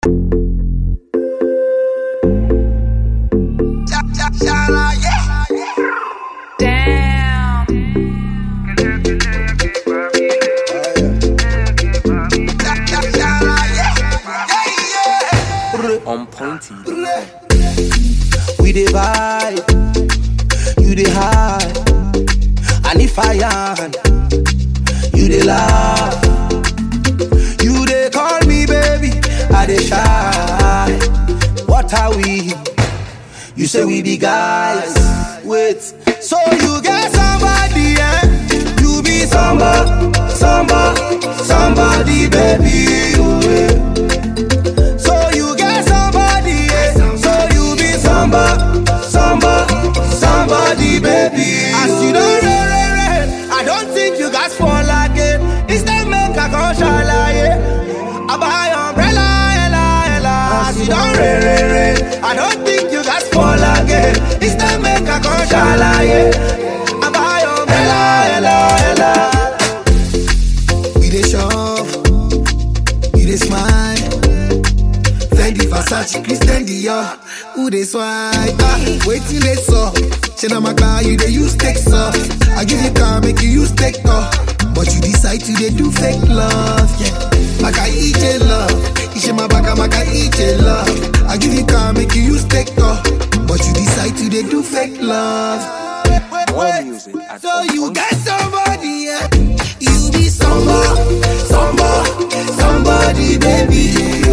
On pointy. We dey vibe, you dey high, and if I am, you dey laugh. You dey call me baby, I dey shy. What are we? You say we be guys. Wait, so you get somebody, eh? You be somebody, baby. Yeah. So you get somebody, eh? So you be somebody, baby. As you don't rain, I don't think you guys fall again. Instead make a conshala, yeah. I buy umbrella, ella. As you don't rain, I don't think you guys fall again. Instead make a conshala, yeah. I buy umbrella, ella. We dey shove, you dey smile. Fendi, Versace, Christian Dior, who dey swipe? Waiting they saw. Shena my car, you dey use take off. I give you car, make you use take off. But you decide to dey do fake love, yeah. Maka eat love, ishe my baka maka eat love. I give you car, make you use take off. But you decide to dey do fake love. More music at So you get somebody, yeah. You be somebody, baby.